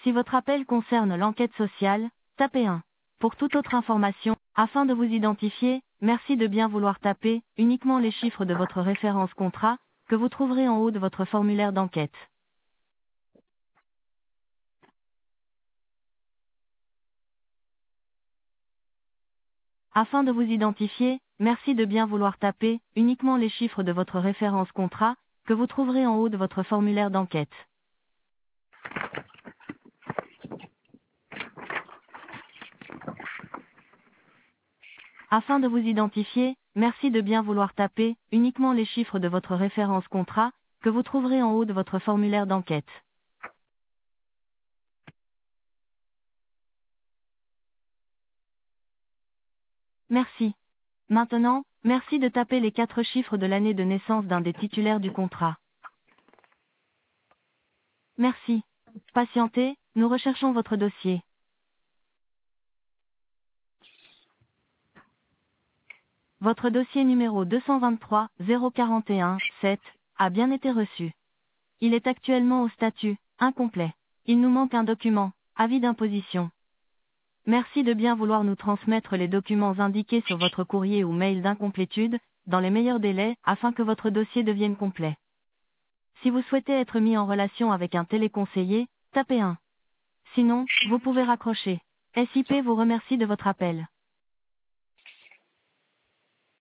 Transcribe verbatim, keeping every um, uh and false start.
Si votre appel concerne l'enquête sociale, tapez un. Pour toute autre information, afin de vous identifier, merci de bien vouloir taper uniquement les chiffres de votre référence contrat, que vous trouverez en haut de votre formulaire d'enquête. Afin de vous identifier, merci de bien vouloir taper uniquement les chiffres de votre référence contrat, que vous trouverez en haut de votre formulaire d'enquête. Afin de vous identifier, merci de bien vouloir taper uniquement les chiffres de votre référence contrat, que vous trouverez en haut de votre formulaire d'enquête. Merci. Maintenant, merci de taper les quatre chiffres de l'année de naissance d'un des titulaires du contrat. Merci. Patientez, nous recherchons votre dossier. Votre dossier numéro deux cent vingt-trois zéro quarante et un sept a bien été reçu. Il est actuellement au statut incomplet. Il nous manque un document, avis d'imposition. Merci de bien vouloir nous transmettre les documents indiqués sur votre courrier ou mail d'incomplétude, dans les meilleurs délais, afin que votre dossier devienne complet. Si vous souhaitez être mis en relation avec un téléconseiller, tapez un. Sinon, vous pouvez raccrocher. S I P vous remercie de votre appel.